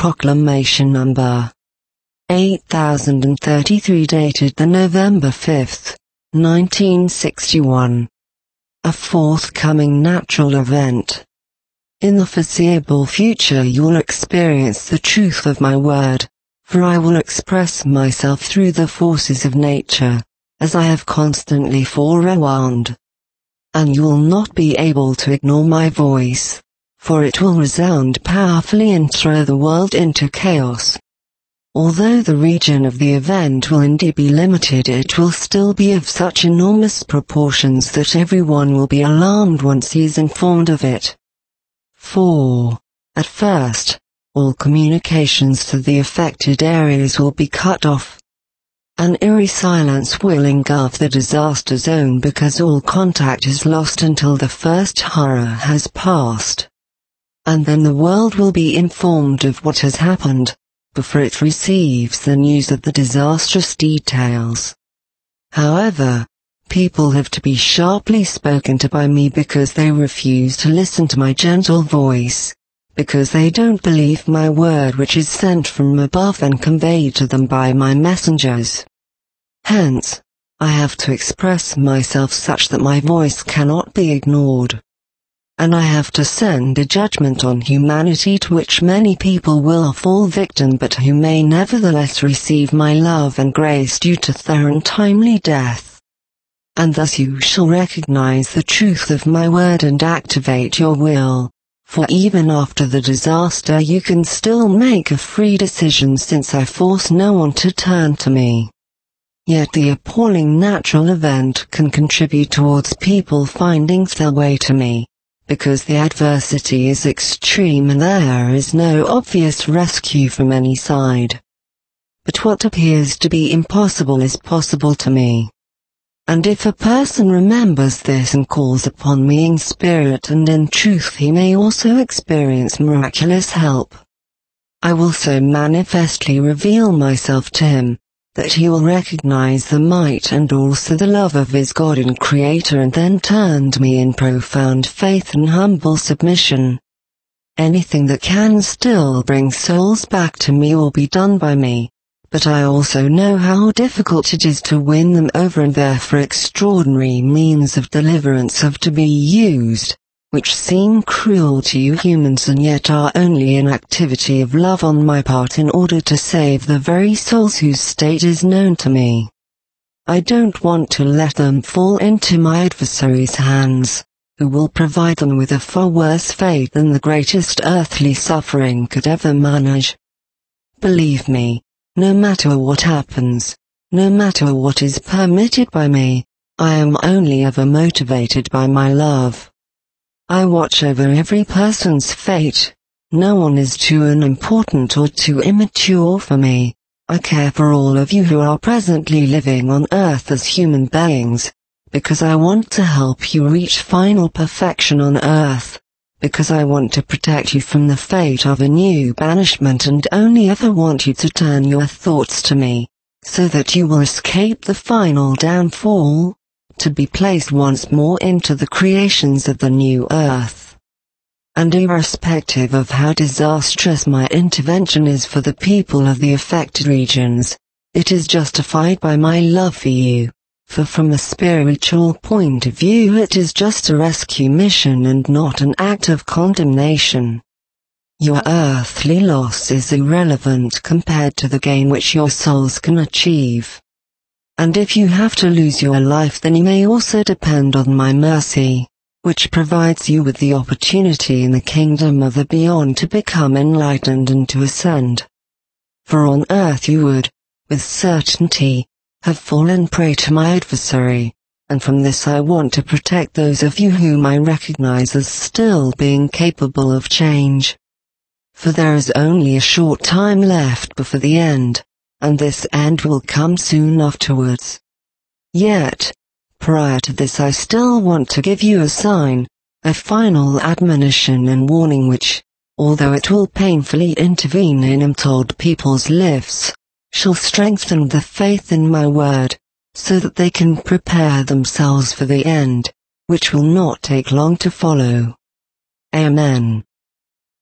Proclamation number 8033 dated the November 5th, 1961. A forthcoming natural event. In the foreseeable future you'll experience the truth of my word, for I will express myself through the forces of nature, as I have constantly forewarned. And you'll not be able to ignore my voice, for it will resound powerfully and throw the world into chaos. Although the region of the event will indeed be limited, it will still be of such enormous proportions that everyone will be alarmed once he is informed of it. 4. At first, all communications to the affected areas will be cut off. An eerie silence will engulf the disaster zone because all contact is lost until the first horror has passed. And then the world will be informed of what has happened, before it receives the news of the disastrous details. However, people have to be sharply spoken to by me because they refuse to listen to my gentle voice, because they don't believe my word which is sent from above and conveyed to them by my messengers. Hence, I have to express myself such that my voice cannot be ignored. And I have to send a judgment on humanity to which many people will fall victim but who may nevertheless receive my love and grace due to their untimely death. And thus you shall recognize the truth of my word and activate your will, for even after the disaster you can still make a free decision since I force no one to turn to me. Yet the appalling natural event can contribute towards people finding their way to me, because the adversity is extreme and there is no obvious rescue from any side. But what appears to be impossible is possible to me. And if a person remembers this and calls upon me in spirit and in truth, he may also experience miraculous help. I will so manifestly reveal myself to him, that he will recognize the might and also the love of his God and Creator and then turn to me in profound faith and humble submission. Anything that can still bring souls back to me will be done by me, but I also know how difficult it is to win them over and therefore extraordinary means of deliverance have to be used, which seem cruel to you humans and yet are only an activity of love on my part in order to save the very souls whose state is known to me. I don't want to let them fall into my adversaries' hands, who will provide them with a far worse fate than the greatest earthly suffering could ever manage. Believe me, no matter what happens, no matter what is permitted by me, I am only ever motivated by my love. I watch over every person's fate. No one is too unimportant or too immature for me. I care for all of you who are presently living on earth as human beings, because I want to help you reach final perfection on earth, because I want to protect you from the fate of a new banishment and only ever want you to turn your thoughts to me, so that you will escape the final downfall, to be placed once more into the creations of the new earth. And irrespective of how disastrous my intervention is for the people of the affected regions, it is justified by my love for you, for from a spiritual point of view it is just a rescue mission and not an act of condemnation. Your earthly loss is irrelevant compared to the gain which your souls can achieve. And if you have to lose your life, then you may also depend on my mercy, which provides you with the opportunity in the kingdom of the beyond to become enlightened and to ascend. For on earth you would, with certainty, have fallen prey to my adversary, and from this I want to protect those of you whom I recognize as still being capable of change. For there is only a short time left before the end, and this end will come soon afterwards. Yet, prior to this I still want to give you a sign, a final admonition and warning which, although it will painfully intervene in untold people's lives, shall strengthen the faith in my word, so that they can prepare themselves for the end, which will not take long to follow. Amen.